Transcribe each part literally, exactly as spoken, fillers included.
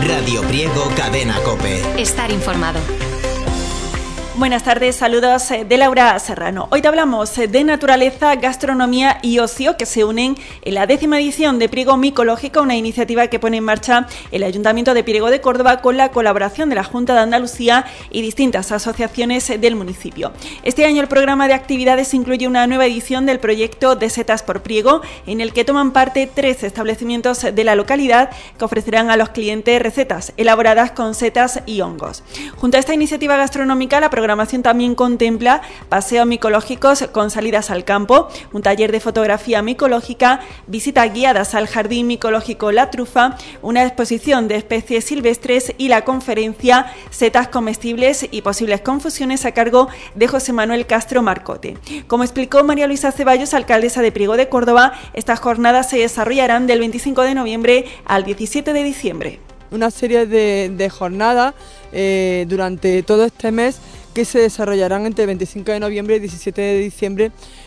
Radio Priego, Cadena COPE. Estar informado. Buenas tardes, saludos de Laura Serrano. Hoy te hablamos de naturaleza, gastronomía y ocio que se unen en la décima edición de Priego Micológica, una iniciativa que pone en marcha el Ayuntamiento de Priego de Córdoba con la colaboración de la Junta de Andalucía y distintas asociaciones del municipio. Este año el programa de actividades incluye una nueva edición del proyecto de Setas por Priego, en el que toman parte tres establecimientos de la localidad que ofrecerán a los clientes recetas elaboradas con setas y hongos. Junto a esta iniciativa gastronómica, la programación también contempla paseos micológicos con salidas al campo, un taller de fotografía micológica, visitas guiadas al Jardín Micológico La Trufa, una exposición de especies silvestres y la conferencia Setas comestibles y posibles confusiones a cargo de José Manuel Castro Marcote. Como explicó María Luisa Ceballos, alcaldesa de Priego de Córdoba, estas jornadas se desarrollarán del veinticinco de noviembre al diecisiete de diciembre. Una serie de, de jornadas eh, durante todo este mes que se desarrollarán entre el veinticinco de noviembre y el diecisiete de diciembre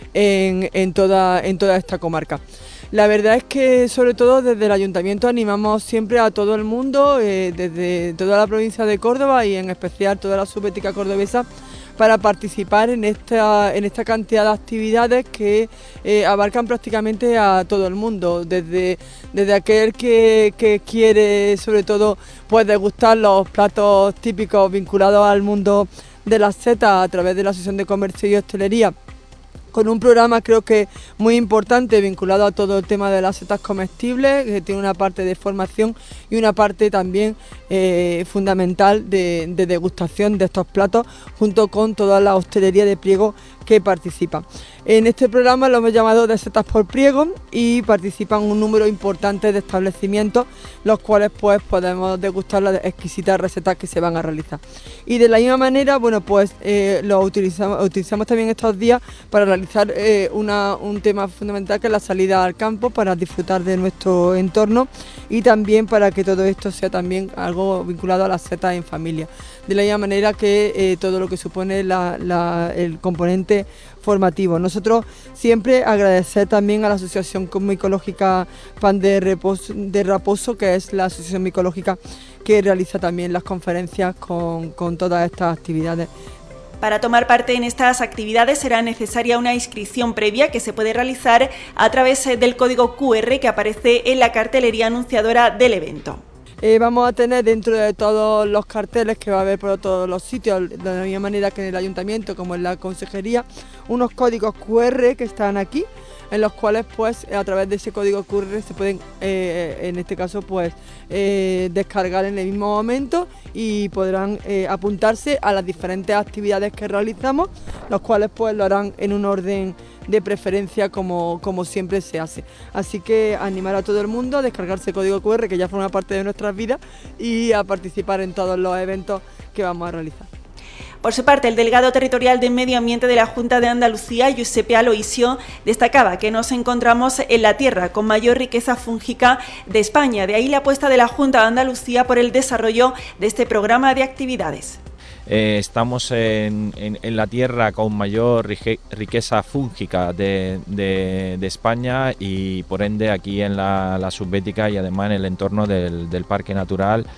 en, en, toda, en toda esta comarca. La verdad es que sobre todo desde el Ayuntamiento animamos siempre a todo el mundo, eh, desde toda la provincia de Córdoba y en especial toda la subética cordobesa, para participar en esta, en esta cantidad de actividades que eh, abarcan prácticamente a todo el mundo, desde, desde aquel que, que quiere sobre todo pues degustar los platos típicos vinculados al mundo de las setas a través de la Asociación de Comercio y Hostelería, con un programa creo que muy importante vinculado a todo el tema de las setas comestibles, que tiene una parte de formación y una parte también eh, fundamental de, de degustación de estos platos, junto con toda la hostelería de Priego que participa. En este programa lo hemos llamado de Setas por Priego y participan un número importante de establecimientos, los cuales pues podemos degustar las exquisitas recetas que se van a realizar. Y de la misma manera, bueno, pues eh, lo utilizamos, utilizamos también estos días para realizar eh, una, un tema fundamental, que es la salida al campo, para disfrutar de nuestro entorno y también para que todo esto sea también algo vinculado a las setas en familia. De la misma manera que eh, todo lo que supone la, la, el componente formativo. Nosotros siempre agradecer también a la Asociación Micológica Pan de, Reposo, de Raposo, que es la asociación micológica que realiza también las conferencias con, con todas estas actividades. Para tomar parte en estas actividades será necesaria una inscripción previa que se puede realizar a través del código cu erre que aparece en la cartelería anunciadora del evento. Eh, vamos a tener dentro de todos los carteles que va a haber por todos los sitios, de la misma manera que en el Ayuntamiento como en la Consejería, unos códigos cu erre que están aquí, en los cuales pues a través de ese código cu erre se pueden eh, en este caso pues eh, descargar en el mismo momento y podrán eh, apuntarse a las diferentes actividades que realizamos, los cuales pues lo harán en un orden de preferencia como, como siempre se hace. Así que animar a todo el mundo a descargarse el código cu erre, que ya forma parte de nuestras vidas, y a participar en todos los eventos que vamos a realizar. Por su parte, el delegado territorial de Medio Ambiente de la Junta de Andalucía, Giuseppe Aloisio, destacaba que nos encontramos en la tierra con mayor riqueza fúngica de España. De ahí la apuesta de la Junta de Andalucía por el desarrollo de este programa de actividades. Eh, estamos en, en, en la tierra con mayor riqueza fúngica de, de, de España y por ende aquí en la, la subbética y además en el entorno del, del Parque Natural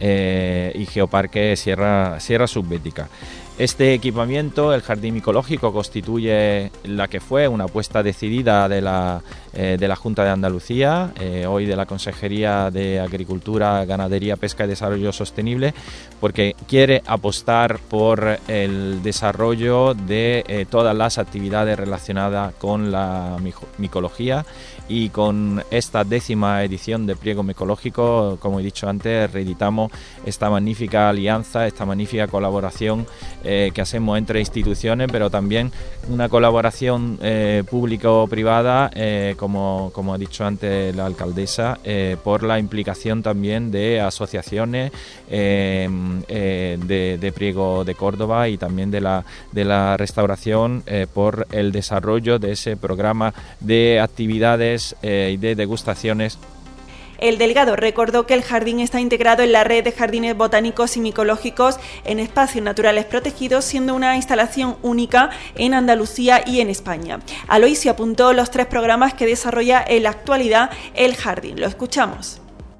eh, y Geoparque Sierra, Sierra Subbética. Este equipamiento, el Jardín Micológico, constituye la que fue una apuesta decidida de la, eh, de la Junta de Andalucía, eh, hoy de la Consejería de Agricultura, Ganadería, Pesca y Desarrollo Sostenible, porque quiere apostar por el desarrollo de eh, todas las actividades relacionadas con la micología, y con esta décima edición de Priego Micológico, como he dicho antes, reeditamos esta magnífica alianza, esta magnífica colaboración eh, que hacemos entre instituciones, pero también una colaboración eh, público-privada, eh, como, como ha dicho antes la alcaldesa, eh, por la implicación también de asociaciones eh, eh, de, de Priego de Córdoba y también de la, de la restauración, eh, por el desarrollo de ese programa de actividades eh, y de degustaciones. El delegado recordó que el jardín está integrado en la red de jardines botánicos y micológicos en espacios naturales protegidos, siendo una instalación única en Andalucía y en España. Aloisio apuntó los tres programas que desarrolla en la actualidad el jardín. Lo escuchamos.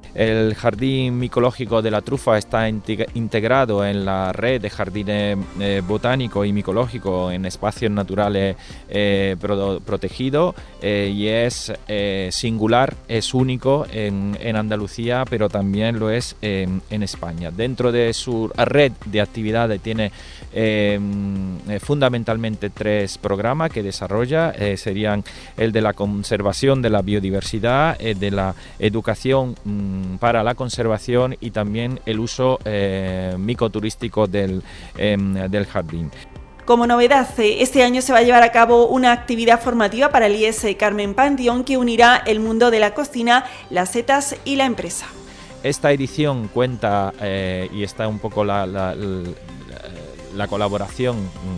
El jardín micológico de la Trufa está integrado en la red de jardines eh, botánicos y micológicos en espacios naturales eh, pro, protegidos eh, y es eh, singular, es único en, en Andalucía, pero también lo es en, en España. Dentro de su red de actividades tiene eh, fundamentalmente tres programas que desarrolla, eh, serían el de la conservación de la biodiversidad, el de la educación mmm, para la conservación y también el uso eh, micoturístico del, eh, del jardín. Como novedad, este año se va a llevar a cabo una actividad formativa para el I E S Carmen Panteón que unirá el mundo de la cocina, las setas y la empresa. Esta edición cuenta, eh, y está un poco la, la, la, la colaboración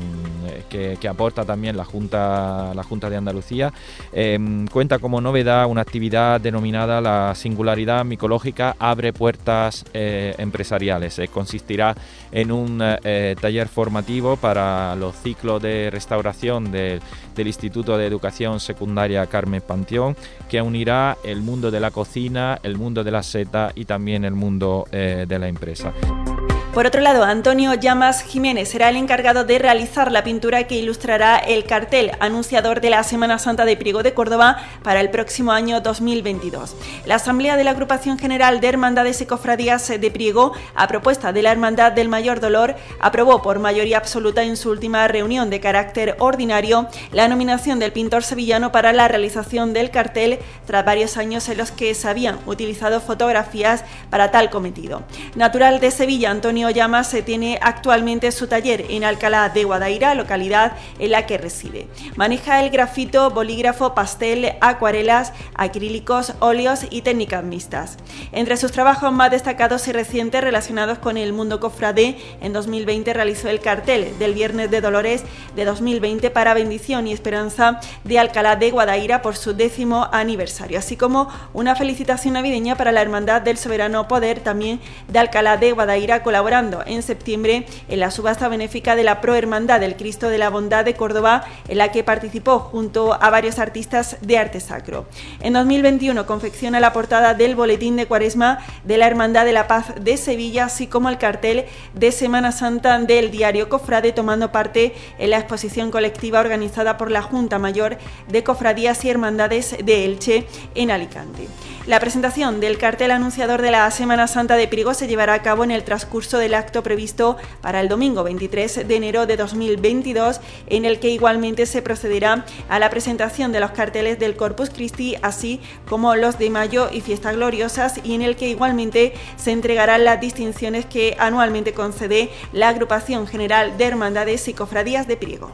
Que, que aporta también la Junta, la Junta de Andalucía, eh, cuenta como novedad una actividad denominada la singularidad micológica abre puertas eh, empresariales. Eh, consistirá en un eh, taller formativo para los ciclos de restauración de, del Instituto de Educación Secundaria Carmen Panteón, que unirá el mundo de la cocina, el mundo de la seta y también el mundo eh, de la empresa. Por otro lado, Antonio Llamas Jiménez será el encargado de realizar la pintura que ilustrará el cartel anunciador de la Semana Santa de Priego de Córdoba para el próximo año dos mil veintidós. La Asamblea de la Agrupación General de Hermandades y Cofradías de Priego, a propuesta de la Hermandad del Mayor Dolor, aprobó por mayoría absoluta en su última reunión de carácter ordinario la nominación del pintor sevillano para la realización del cartel tras varios años en los que se habían utilizado fotografías para tal cometido. Natural de Sevilla, Antonio Llamas se tiene actualmente su taller en Alcalá de Guadaira, localidad en la que reside. Maneja el grafito, bolígrafo, pastel, acuarelas, acrílicos, óleos y técnicas mixtas. Entre sus trabajos más destacados y recientes relacionados con el mundo cofrade, en dos mil veinte realizó el cartel del Viernes de Dolores de dos mil veinte para Bendición y Esperanza de Alcalá de Guadaira por su décimo aniversario, así como una felicitación navideña para la Hermandad del Soberano Poder, también de Alcalá de Guadaira, colaborando en septiembre en la subasta benéfica de la Prohermandad del Cristo de la Bondad de Córdoba, en la que participó junto a varios artistas de arte sacro. En dos mil veintiuno confecciona la portada del Boletín de Cuaresma de la Hermandad de la Paz de Sevilla, así como el cartel de Semana Santa del Diario Cofrade, tomando parte en la exposición colectiva organizada por la Junta Mayor de Cofradías y Hermandades de Elche en Alicante. La presentación del cartel anunciador de la Semana Santa de Priego se llevará a cabo en el transcurso del acto previsto para el domingo veintitrés de enero de dos mil veintidós, en el que igualmente se procederá a la presentación de los carteles del Corpus Christi, así como los de Mayo y Fiestas Gloriosas, y en el que igualmente se entregarán las distinciones que anualmente concede la Agrupación General de Hermandades y Cofradías de Priego.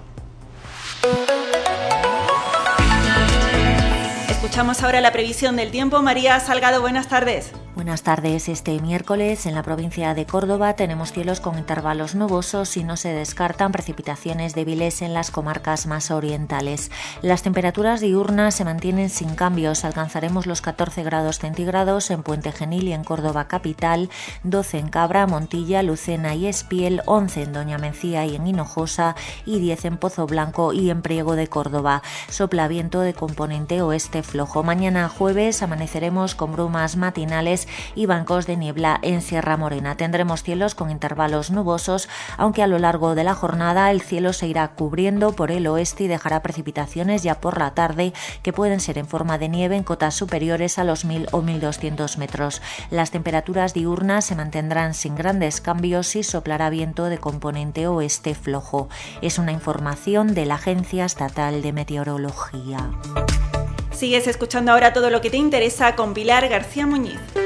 Escuchamos ahora la previsión del tiempo. María Salgado, buenas tardes. Buenas tardes. Este miércoles en la provincia de Córdoba tenemos cielos con intervalos nubosos y no se descartan precipitaciones débiles en las comarcas más orientales. Las temperaturas diurnas se mantienen sin cambios. Alcanzaremos los catorce grados centígrados en Puente Genil y en Córdoba capital, doce en Cabra, Montilla, Lucena y Espiel, once en Doña Mencía y en Hinojosa y diez en Pozo Blanco y en Priego de Córdoba. Sopla viento de componente oeste flojo. Mañana jueves amaneceremos con brumas matinales y bancos de niebla en Sierra Morena. Tendremos cielos con intervalos nubosos, aunque a lo largo de la jornada el cielo se irá cubriendo por el oeste y dejará precipitaciones ya por la tarde que pueden ser en forma de nieve en cotas superiores a los mil o mil doscientos metros. Las temperaturas diurnas se mantendrán sin grandes cambios y soplará viento de componente oeste flojo. Es una información de la Agencia Estatal de Meteorología. Sigues escuchando ahora todo lo que te interesa con Pilar García Muñiz.